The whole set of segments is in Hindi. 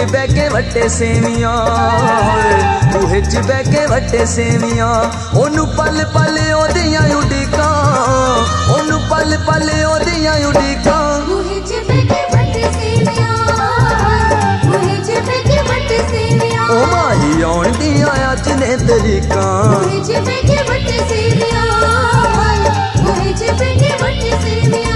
बह के वटे सेवियां, बूहे च बह के वटे सेवियां। ओनू पल पल ओदियां उड़ीकां, ओनू पल पल ओदियां उड़ीकां। बूहे च बह के वटे सेवियां, बूहे च बह के वटे सेवियां। ओ माही आउण दियां अज ने तरीकां, बूहे च बह के वटे सेवियां, बूहे च बह के वटे सेवियां।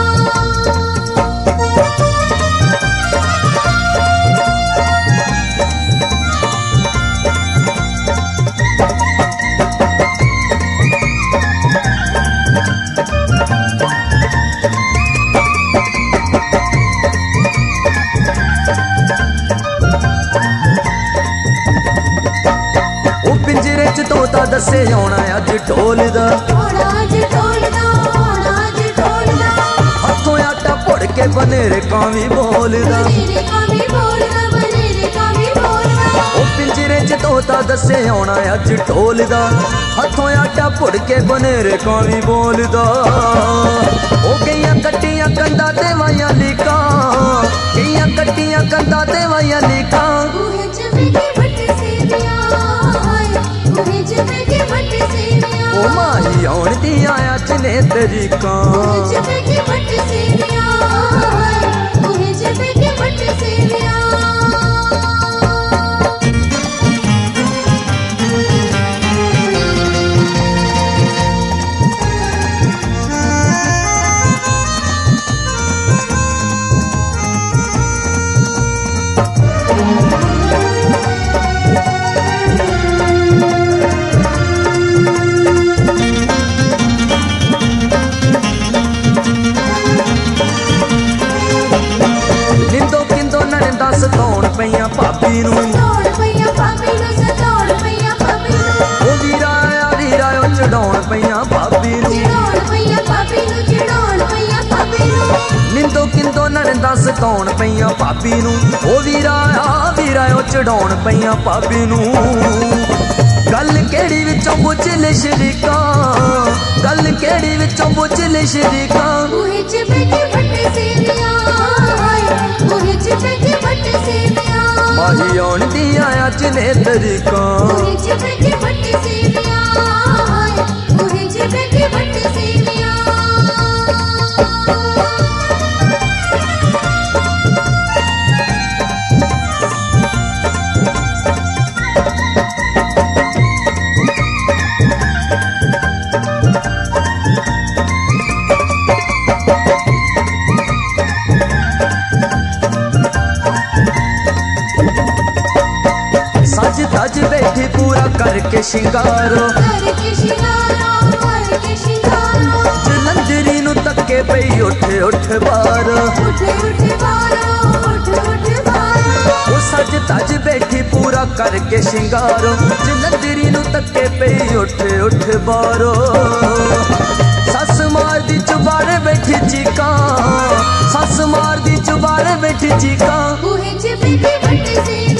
पिंजरे च तोता दसे आना अज ढोलदा, हथों आटा पुड़ के बनेरे कावी बोलदा। ओ पिंजरे च तोता दसे आना अज ढोलदा, हथों आटा पुड़ के बनेरे कावी बोलदा। ओ गईयां कट्टियां कंधा ते वाइयां लीकां, गईयां कट्टियां कंधा ते वाइयां लीकां। ओ माही आउण दियां अज ने तरीकां, सताउण पईयां भाभी नूं, ओ वीरा आया वीरा ओ चढ़ाउण पईयां भाभी नूं। निंदो किंदो नणंदा सताउण पईयां भाभी नूं, ओ वीरा आया वीरा ओ चढ़ाउण पईयां भाभी नूं। गल केड़ी विचों पुछ ले शरीकां, गल केड़ी विचों पुछ ले शरीकां। माही आउण दियां अज ने तरीकां, सज धज बैठी पूरा करके शिंगारो, जलंधरी नू तके पई उठ उठ बार। ओ सज धज बैठी पूरा करके शिंगारो, जलंधरी नू तके पई उठ उठ बारो। सस मार दी चुबारे बैठी चीकां, सस मार दी चुबारे बैठी चीकां।